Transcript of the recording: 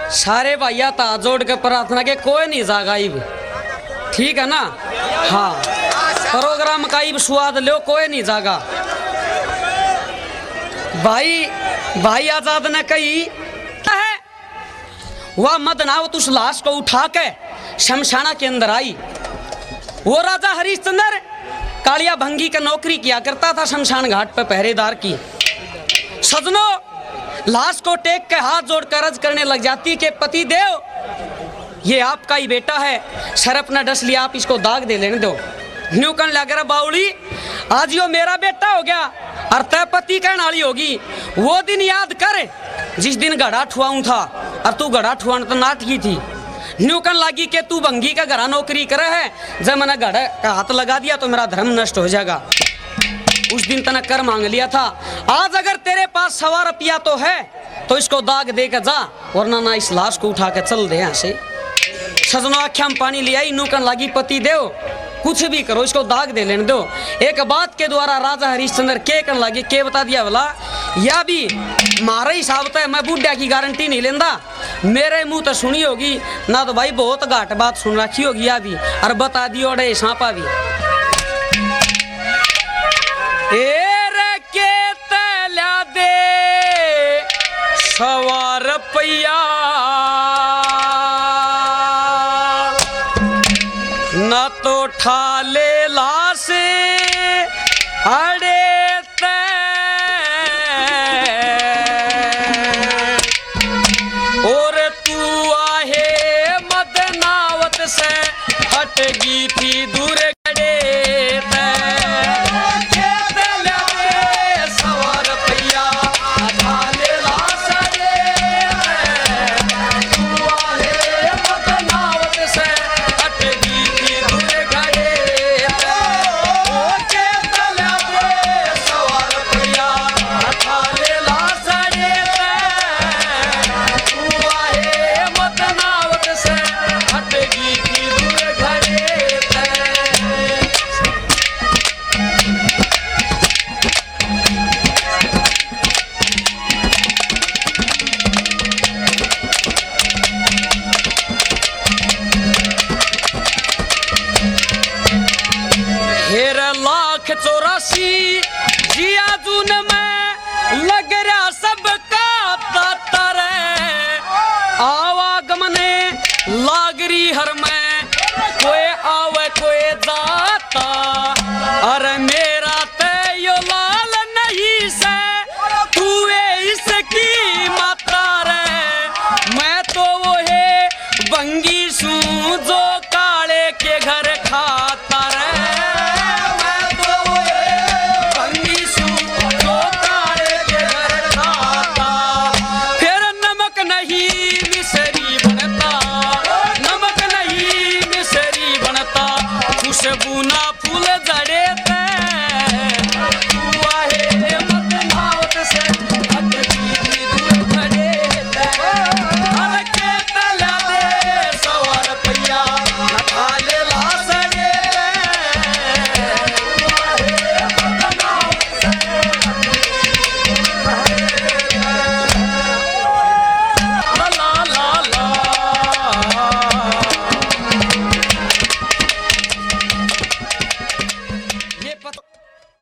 सारे भैया ता जोड़ के प्रार्थना के कोई नहीं जागा इब, ठीक है ना। हाँ प्रोग्राम का इब स्वाद लो, कोई नहीं जागा। भाई आजाद ने कही क्या है, वह मदनावत उस लाश को उठा के शमशाना के अंदर आई। वो राजा हरिश्चंद्र कालिया भंगी का नौकरी किया करता था शमशान घाट पे पहरेदार की। सजनों लाश को टेक के हाथ जोड़ कर अर्ज करने लग जाती कि पति देव ये आपका ही बेटा है, शरफ न डस लिया, आप इसको दाग दे लेने दो। न्यू कन लग रहा बाउली आज यो मेरा बेटा हो गया और तय पति कहने वाली होगी। वो दिन याद कर जिस दिन घड़ा ठुआऊं था और तू घड़ा ठुआन तो नाटकी थी। न्यू कन लगी कि तू भंगी का घरा नौकरी करे है, जब मैंने घड़ा का हाथ लगा दिया तो मेरा धर्म नष्ट हो जाएगा। उस दिन तने कर मांग लिया था, आज अगर तेरे पास 1.25 रुपया तो है तो इसको दाग दे के जा, वरना ना इस लाश को उठा के चल दे यहाँ से। सजनों आख्या में पानी ले आई। नूकन लगी पति देव कुछ भी करो इसको दाग दे लेने दो। एक बात के द्वारा राजा हरिश्चंद्र के कर लगे के बता दिया बोला, या भी मारा हिसाब तो मैं बुढ़िया की गारंटी नहीं लेंदा, मेरे मुंह तो सुनी होगी ना तो भाई बहुत घाट बात सुन रखी होगी या भी, और बता दियो अड़े सांपा भी के तला दे 1.25 रुपया न तो ठाले लाश अड़े और तू आहे मदनावत से हटगी थी